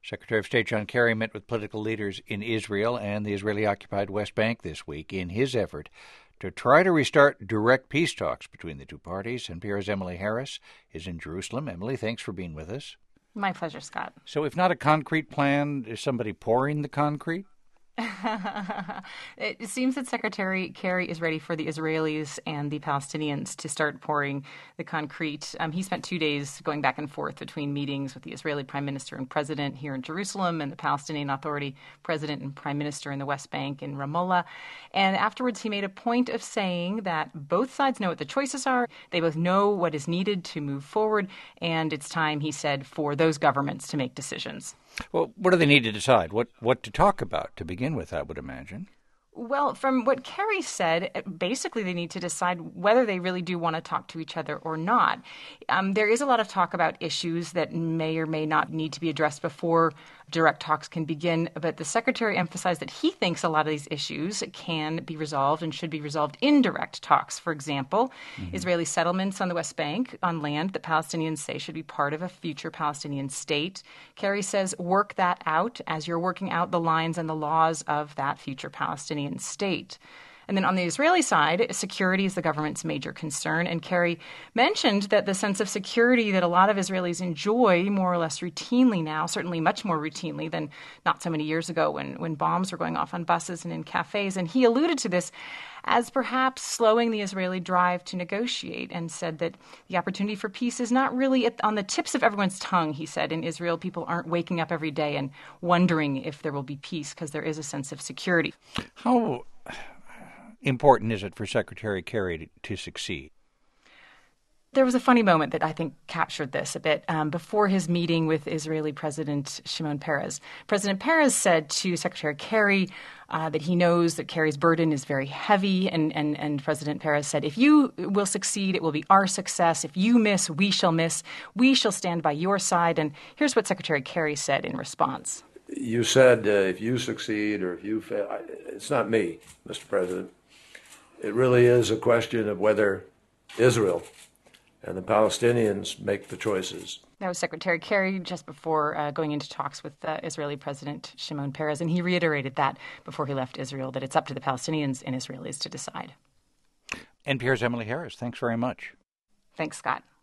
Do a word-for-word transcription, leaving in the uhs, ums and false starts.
Secretary of State John Kerry met with political leaders in Israel and the Israeli-occupied West Bank this week in his effort to try to restart direct peace talks between the two parties. N P R's Emily Harris is in Jerusalem. Emily, thanks for being with us. My pleasure, Scott. So if not a concrete plan, is somebody pouring the concrete? It seems that Secretary Kerry is ready for the Israelis and the Palestinians to start pouring the concrete. Um, he spent two days going back and forth between meetings with the Israeli Prime Minister and President here in Jerusalem and the Palestinian Authority President and Prime Minister in the West Bank in Ramallah. And afterwards, he made a point of saying that both sides know what the choices are. They both know what is needed to move forward. And it's time, he said, for those governments to make decisions. Well, what do they need to decide? What what to talk about to begin with, I would imagine? Well, from what Kerry said, basically they need to decide whether they really do want to talk to each other or not. Um, there is a lot of talk about issues that may or may not need to be addressed before direct talks can begin, but the secretary emphasized that he thinks a lot of these issues can be resolved and should be resolved in direct talks. For example, mm-hmm. Israeli settlements on the West Bank on land that Palestinians say should be part of a future Palestinian state. Kerry says, work that out as you're working out the lines and the laws of that future Palestinian state. And then on the Israeli side, security is the government's major concern. And Kerry mentioned that the sense of security that a lot of Israelis enjoy more or less routinely now, certainly much more routinely than not so many years ago when, when bombs were going off on buses and in cafes. And he alluded to this as perhaps slowing the Israeli drive to negotiate and said that the opportunity for peace is not really at, on the tips of everyone's tongue, he said. In Israel, people aren't waking up every day and wondering if there will be peace because there is a sense of security. How important is it for Secretary Kerry to, to succeed? There was a funny moment that I think captured this a bit. Um, before his meeting with Israeli President Shimon Peres, President Peres said to Secretary Kerry uh, that he knows that Kerry's burden is very heavy, and, and, and President Peres said, if you will succeed, it will be our success. If you miss, we shall miss. We shall stand by your side. And here's what Secretary Kerry said in response. You said uh, if you succeed or if you fail, I, it's not me, Mister President. It really is a question of whether Israel and the Palestinians make the choices. That was Secretary Kerry just before uh, going into talks with uh, Israeli President Shimon Peres, and he reiterated that before he left Israel, that it's up to the Palestinians and Israelis to decide. N P R's Emily Harris, thanks very much. Thanks, Scott.